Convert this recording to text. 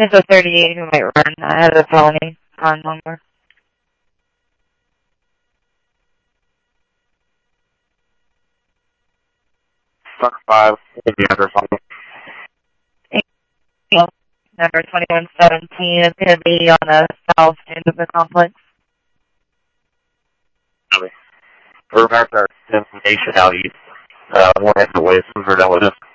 It's a 38 who might run. I had a felony on longer. Truck 5, with the address on it. Number 2117 is going to be on the south end of the complex. We're back to our destination out east. We'll have to wait for that with us.